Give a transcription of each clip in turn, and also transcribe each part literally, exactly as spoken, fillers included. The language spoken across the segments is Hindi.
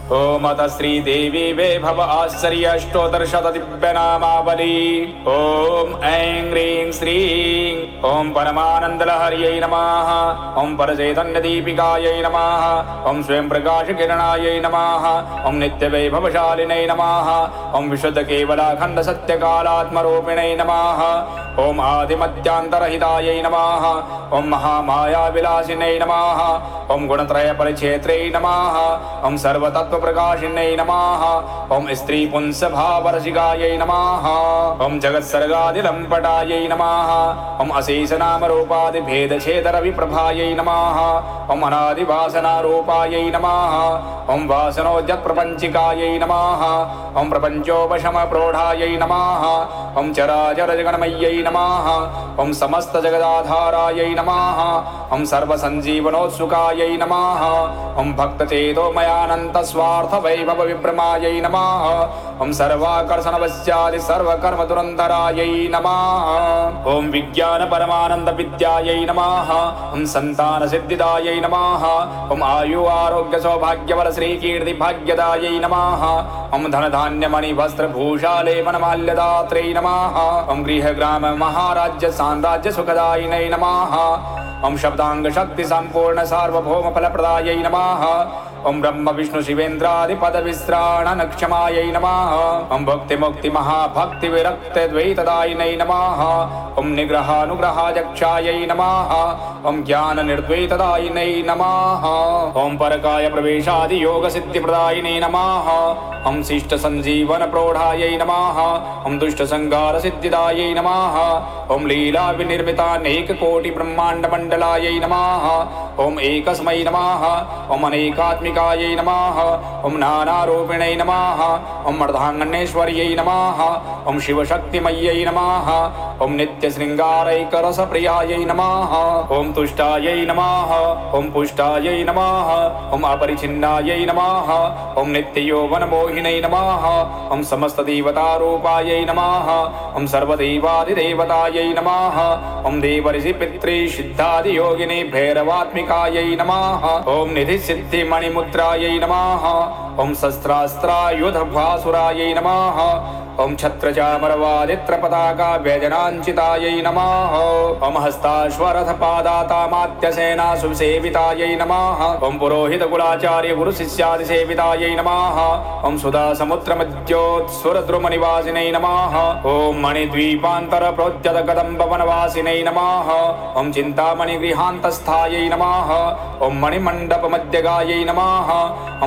ओम अत श्रीदेवी वे भव आश्चर्यष्टोत्तरशत दिव्यनामावली। ओम ऐं ह्रीं श्रीं ओम परमानन्दलहर्यै नमः। ओम परचैतन्यदीपिकायै नमः। ओम स्वयं प्रकाशकिरणायै नमः। ओम नित्यवैभवशालिनै नमः। ओम विशुद्धकेवलाखण्डसत्यकालात्मरूपिणै नमः। ओम आदिमध्यान्तरहितायै नमः। ओम महामायाविलासिनै नमः। ओम गुणत्रयपरिक्षेत्रै नमः। ओम सर्वतत्त्वप्रकाशिन्यै नमः। ओम स्त्रीपुंसभावरसिकायै नमः। ओम जगत्सर्गादिलम्पटायै नमः। ओम अशेषनामरूपादिभेदछेदरविप्रभायै नमः। ओम अनादिवासनारूपायै नमः। ओम वासनोद्यत्प्रपञ्चिकायै नमः। ओम प्रपञ्चोपशमप्रौढायै नमः। ओम चराचरजगन्मय्यै नमः। ओम समस्तजगदाधारायै नमः। ओम सर्वसञ्जीवनोत्सुकायै नमः। ओम भक्तचेतोमयानन्तस्वार्थवैभवविभ्रमायै नमः। ओम सर्वाकर्षणवश्यादि सर्वकर्मदुरन्तरायै नमः। ओम विज्ञानपरमानन्दविद्यायै नमः। ओम सन्तानसिद्धिदायै नमः। ओम आयु आरोग्य सौभाग्यबल श्रीकीर्तिभाग्यदायै नमः। ओम धनधान्यमणिवस्त्रभूषालेपनमाल्यदात्रै नमः। ओम गृहग्राम महाराज्य साम्राज्य सुखदायिनै नमः। ओम शब्दांग शक्ति संपूर्ण सार्वभौम फलप्रदायै नमः। ओम ब्रह्म विष्णु शिवेन्द्रादिपदविश्राणनक्षमायै नमः। ओम भक्ति मुक्ति महाभक्ति विरक्त द्वैतदायिनै नमः। ओम निग्रहानुग्रहाध्यक्षायै नमः। ओम ज्ञान निर्द्वैतदायिनै नमः। ओम परकाय प्रवेशादि योग सिद्धिप्रदायिनै नमः। ओम शिष्ट संजीवन प्रौढ़ायै नमः। ओम दुष्ट संहार सिद्धिदायै नमः। ओम लीला विनिर्मितानेक कोटि ब्रह्मांड मंडलायै नमः। ओम एकस्मै नमः। ओम अनेकात्मिकायै नमः। ओम नानारूपिणै नमः। ओम अर्धांगनेश्वर्यै नमः। ओम शिवशक्तिमय्यै नमः। ओम नित्यशृङ्गारैकरसप्रियायै नमः। ओम तुष्टायै नमः। ओम पुष्टायै नमः। ओम अपरिछिन्नायै नमः। ओम नित्ययौवनमोहिनै नमः। ओम समस्तदेवतारूपायै नमः। ओम सर्वदेवादिदेवतायै नमः। ओम देवर्षि पितृ सिद्धादियोगिनी भैरवात्मिकायै नमः। ओम निधिसिद्धिमणिमुद्रायै नमः। ओम शस्त्रास्त्रायुधभासुरायै नमः। ओम छत्रचामरवादित्रपताका व्यजनाञ्चितायै नमः। ओम हस्ताश्वरथपादातामात्यसेना सुसेवितायै नमः। ओम पुरोहितकुलाचार्य गुरुशिष्यादिसेवितायै नमः। ओम सुधासमुद्रमध्योत्सुरद्रुमनिवासिनै नमः। ओम मणिद्वीपान्तरप्रोद्यतकदम्बवनवासिनै नमः। ओम चिन्तामणिगृहान्तस्थायै नमः। ओम मणिमण्डपमध्यगायै नमः। ओम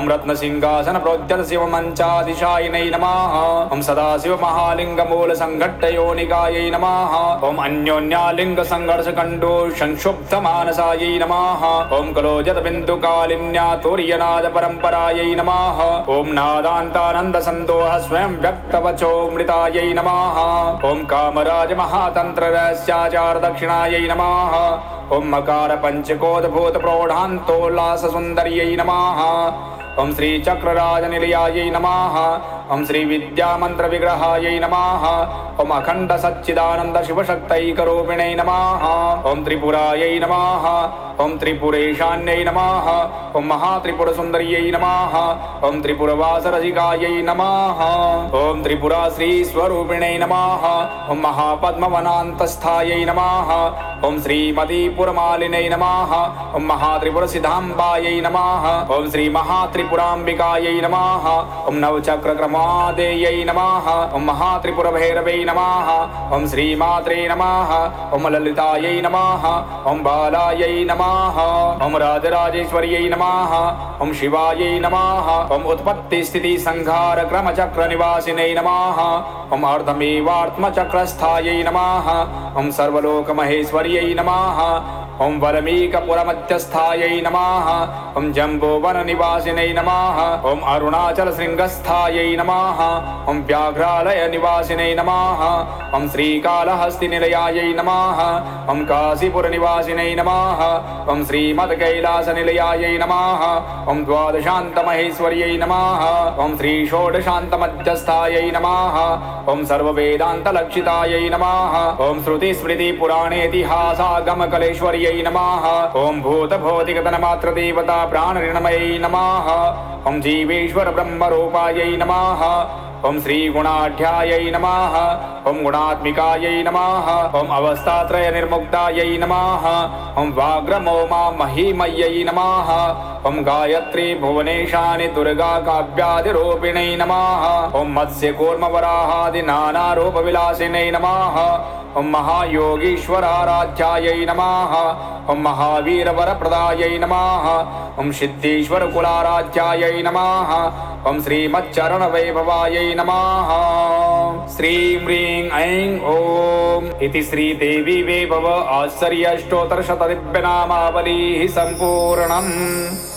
रत्नसिंहासनप्रोद्यतशिवमञ्चादिशायिनै नमः। ओम सदा शिव महालिंग मूल संघट्टयोनिकायै नमः। ओम अन्योन्यालिंग संघर्ष कंडो संक्षुब्ध मानसायै नमः। ओम कलोजत बिंदु कालिन्या तुर्यनाद परंपरायै नमः। ओम नादान्तानंद संदोह स्वयं व्यक्तवचो मृतायै नमः। ओम कामराज महातंत्र रहस्याचार दक्षिणायै नमः। ओम मकार पंचकोद्भूत प्रौढ़ान्तोल्लास सुंदर्यै नमः। ओम श्री चक्रराजनिलयायै नमः। ओम श्री विद्यामंत्र विग्रहायै नमः। ओम अखंड सच्चिदानंद शिवशक्तैकरूपिणै नमः। ओम त्रिपुरायै नमः। ओम त्रिपुरेशान्यै नमः। ओम महात्रिपुर सुंदर्यै नमः। ओम त्रिपुरवासरसिकायै नमः। ओम त्रिपुरा श्री स्वरूपिणै नमः। ओम महापद्मवनान्तस्थायै नमः। ओम श्रीमतीपुरमालिनै नमः। ओम महात्रिपुर सिद्धाम्बायै नमः। ओम श्री महात्रिपुराम्बिकायै नमः। ओम नवचक्रक्रमादेयै नमः। ओम महात्रिपुरभैरवै नमः। ओम श्रीमात्रे नमः। ओम ललितायै नमः। ओम बालायै नमः। ओम राजराजेश्वर्यै नमः। ओम शिवायै नमः। ओम उत्पत्ति स्थिति संहार क्रमचक्र निवासिनै नमः। ओम अर्धमेवात्मचक्रस्थायै नमः। ओम सर्वलोकमहेश्वर्यै नमः। ओम वल्मीकपुरमध्यस्थायै नमः। ओम जम्बोवननिवासिनै नमः। ओम अरुणाचलशृङ्गस्थायै नमः। ओम व्याघ्रालय निवासिनै नमः। ओम श्रीकालहस्तिनिलयायै नमः। ओम काशीपुरनिवासिनै नमः। ओम श्रीमद्कैलासनिलयायै नमः। ओम द्वादशान्तमहेश्वर्यै नमः। ओम श्रीषोडशान्तमध्यस्थायै नमः। ओम सर्ववेदान्तलक्षितायै नमः। ओम श्रुतिस्मृतिपुराणेतिहासागमकलेश्वर्यै महामायै नमः ॐ भूतभौतिकतन्मात्रदेवता प्राणऋणमयै नमः ॐ जीवेश्वर ब्रह्मरूपायै नमः ॐ श्रीगुणाढ्यायै नमः ॐ गुणात्मिकायै नमः ॐ अवस्थात्रयनिर्मुक्तायै नमः ॐ वाग्रमौमा महिमयै नमः ॐ गायत्री भुवनेशानि दुर्गा काव्यादिरूपिणै नमः ॐ मत्स्यकूर्मवराहादि नानारूपविलासिनै नमः ॐ महायोगीश्वराराध्यायै नमः ॐ महावीरवरप्रदायै नमः ॐ सिद्धेश्वरकुलाराध्यायै नमः ॐ श्रीमच्चरणवैभवायै नमः श्रीं ह्रीं ऐं ॐ इति श्रीदेवी वैभव आश्चर्याष्टोत्तरशतदिव्यनामावलिः सम्पूर्णम्।